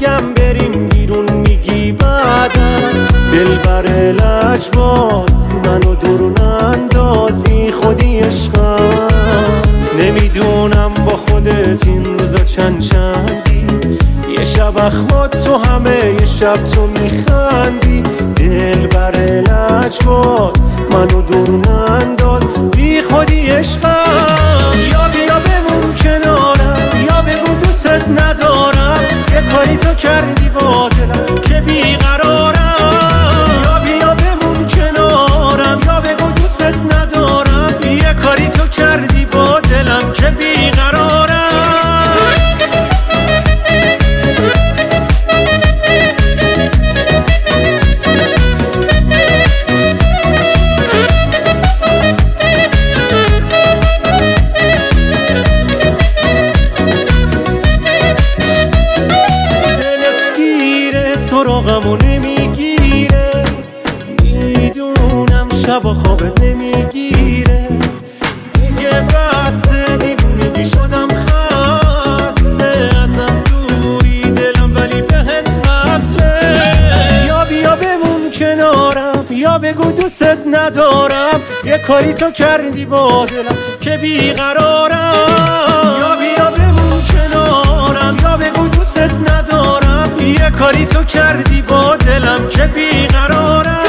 میگم بریم بیرون میگی بعدم. دلبر لجباز منو درون انداز، بی خودی عشقم. نمیدونم با خودت این روزا چندی، یه شب اخمات تو همه یه شب تو میخندی. دلبر لجباز منو درون انداز، بی خودی عشقم. یا بیا بمون کنارم، یا بگو دوست ندارم، یه کاری تو کردی با دلم که بیقرارم. یا بیا بمون کنارم، یا بگو دوست ندارم، یه کاری تو کردی با دلم که بیقرارم. سراغمو نمیگیره، میدونم شبا خوابت نمیگیره. میگه بسه دیوونگی شدم خسته، ازم دوری دلم ولی بهت وصله. یا بیا بمون کنارم، یا بگو دوست ندارم، یه کاری تو کردی با دلم که بیقرارم. یا بیا بمون کنارم، یا بگو دوست ندارم، یه کاری تو کردی با دلم که بیقرارم.